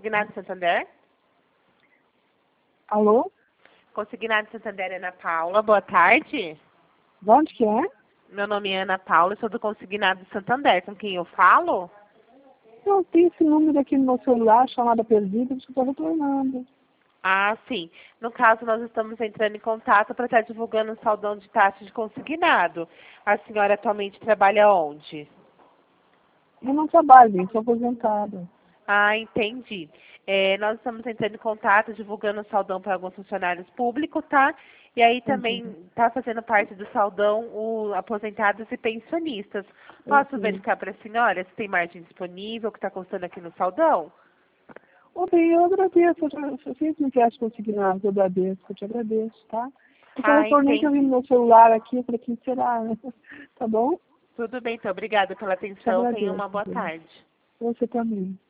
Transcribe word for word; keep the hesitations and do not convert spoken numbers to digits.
Consignado Santander? Alô? Consignado Santander, Ana Paula. Boa tarde. De onde que é? Meu nome é Ana Paula, eu sou do Consignado Santander. Com quem eu falo? Não, tem esse número aqui no meu celular, chamada perdida, que eu estou retornando. Ah, sim. No caso, nós estamos entrando em contato para estar divulgando o saldão de taxa de consignado. A senhora atualmente trabalha onde? Eu não trabalho, eu sou aposentada. Ah, entendi. É, nós estamos entrando em contato, divulgando o saldão para alguns funcionários públicos, tá? E aí também Entendi. está fazendo parte do saldão o aposentados e pensionistas. Posso Entendi. verificar para a senhora se tem margem disponível, o que está constando aqui no saldão? Ô, bem, eu agradeço, eu, já- eu sempre me quero consignado, eu agradeço, eu te agradeço, tá? Porque eu Ah, retornei que eu vi no entendi. meu celular aqui, eu falei, quem será, né? Tá bom? Tudo bem, então. Obrigada pela Te atenção. Tenha agradeço, uma boa bem. tarde. Você também.